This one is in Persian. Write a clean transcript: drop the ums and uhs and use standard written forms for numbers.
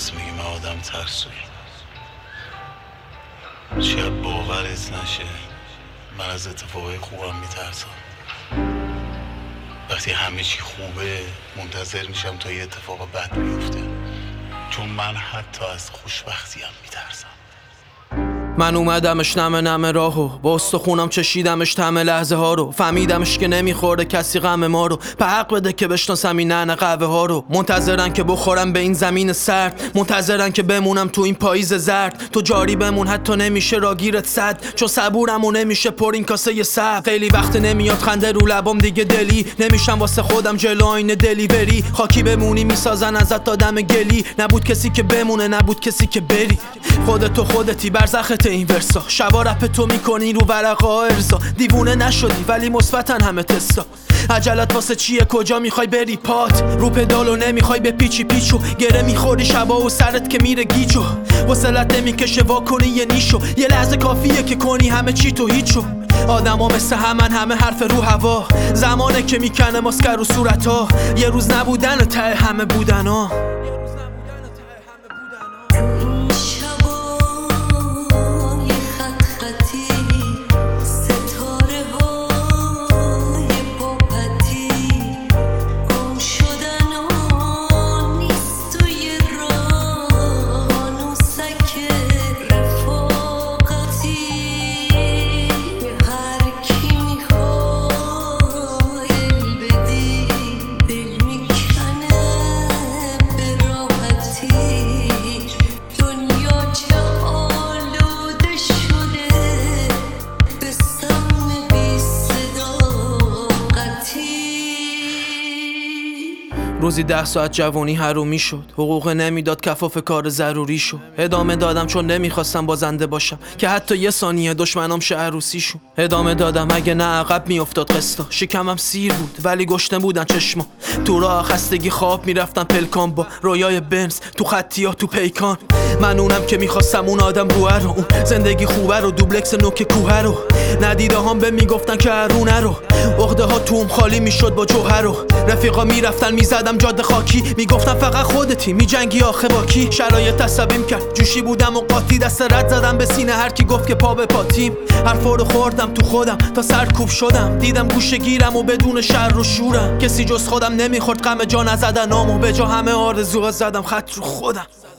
درست میگی، من آدم ترسویی. شاید باورت نشه من از اتفاقای خوبم میترسم. وقتی همه چی خوبه منتظر میشم تا یه اتفاق بد بیفته، چون من حتی از خوشبختیم میترسم. من اومدمش نمه نمه راهو، با استخونم چشیدمش طعم لحظه ها رو. فهمیدمش که نمیخورده کسی غم ما رو. به حق بده که بشناسم این نعن قهوه ها رو. منتظرن که بخورم به این زمین سرد، منتظرن که بمونم تو این پاییز زرد. تو جاری بمون حتی نمیشه راگیرت صد، چون صبورمو نمیشه پر این کاسه سبز. خیلی وقت نمیاد خنده رو لبام دیگه دلی، نمیشم واسه خودم جلو آینه دلیوری. خاکی بمونی میسازن ازت آدم گلی، نبود کسی که بمونه نبود کسی که بری. خودتو خودتی برزخت این ورسا، شبا رپ تو میکنی رو ورقا ارزا. دیوونه نشدی ولی مثبتن همه تستا. عجلت واسه چیه؟ کجا میخوای بری؟ پات رو پدالو نمیخوای به پیچی پیچو. گره میخوری شبا و سرت که میره گیجو. وصلت نمیکشه واکنی یه نیشو. یه لحظه کافیه که کنی همه چی تو هیچو. آدما مثل همه حرف رو هوا. زمانه که میکنه ماسکر رو صورتا. یه روز نبودن ته همه بودنا. روزی 10 ساعت جوانی حرومی شد، حقوق نمیداد کفاف کار ضروری شد. ادامه دادم چون نمیخواستم بازنده باشم که حتی یه ثانیه دشمنام شه عروسیشون. ادامه دادم اگه نه عقب میافتاد قسطا. شکمم سیر بود ولی گشنه بودن چشما. تو راه خستگی خواب میرفتم پلکان با رویای بنز تو خطیا تو پیکان. من اونم که میخواستم اون آدم روح رو، اون زندگی خوبه رو، دوبلکس نوک کوه رو. ندیده هم به میگفتن که هرونه رو. عقده ها توم خالی میشد با جوهر رو. رفیقا میرفتن میزدم جاده خاکی، میگفتن فقط خودتی میجنگی آخه با کی. شرایط عصبیم کرد جوشی بودم و قاطی، دست رد زدم به سینه هر کی گفت که پا به پاتیم. حرفا رو خوردم تو خودم تا سرکوب شدم. دیدم گوشه گیرم و بدون شر و شورم. کسی جز خودم نمیخورد غم جا نزدنامو، به جا همه آرزوها زدم خط رو خودم.